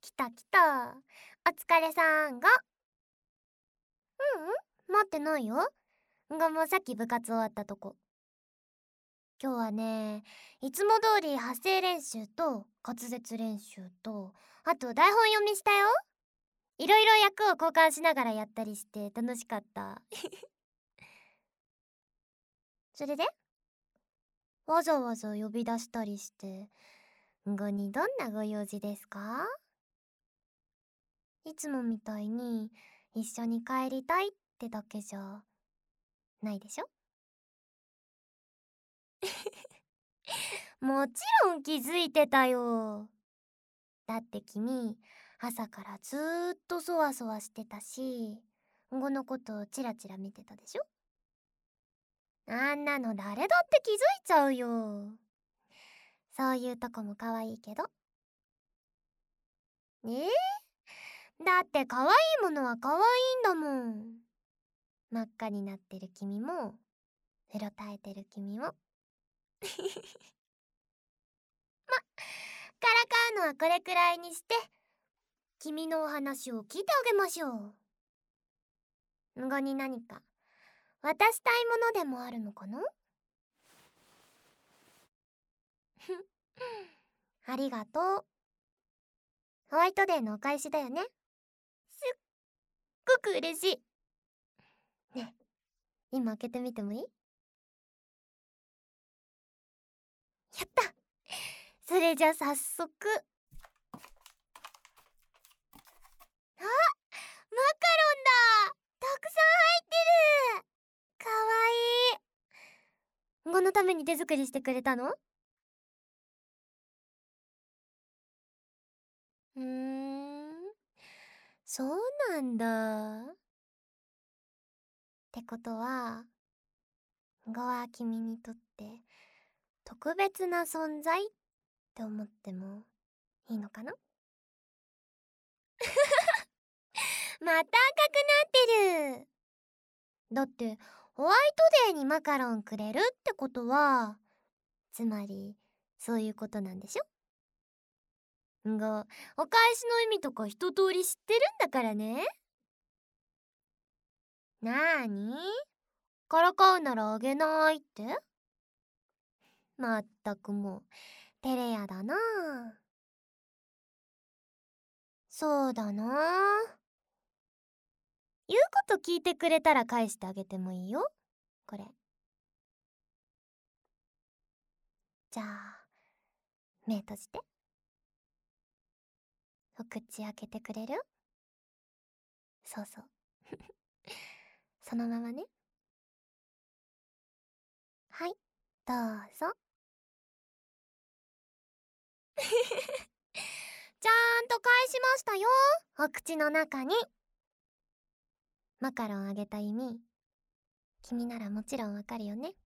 来た来た。お疲れさんが。待ってないよ。もうさっき部活終わったとこ。今日はね、いつも通り発声練習と滑舌練習と、あと台本読みしたよ。いろいろ役を交換しながらやったりして楽しかった。それでわざわざ呼び出したりして、にどんなご用事ですか？いつもみたいに一緒に帰りたいってだけじゃないでしょ？もちろん気づいてたよ。だって君、朝からずーっとそわそわしてたし、のことをチラチラ見てたでしょ？あんなの誰だって気づいちゃうよ。そういうとこも可愛いけど。だって可愛いものは可愛いんだもん。真っ赤になってる君も、うろたえてる君も。からかうのはこれくらいにして、君のお話を聞いてあげましょう。に何か渡したいものでもあるのかな？ありがとう。ホワイトデーのお返しだよね。すっごく嬉しい。ねえ、今開けてみてもいい？やった。それじゃ早速。マカロンだ。たくさん入ってる。かわいい。のために手作りしてくれたの？うーん、そうなんだ。ってことは、は君にとって特別な存在って思ってもいいのかな？また赤くなってる。だってホワイトデーにマカロンくれるってことは、つまりそういうことなんでしょ？お返しの意味とか一通り知ってるんだからね。なーに？からかうならあげないって？まったくもう照れ屋だな。そうだな。言うこと聞いてくれたら返してあげてもいいよ、これ。じゃあ目閉じて。お口開けてくれる？そうそう。そのままね。はい、どうぞ。ちゃんと返しましたよ、お口の中に。マカロンあげた意味、君ならもちろんわかるよね。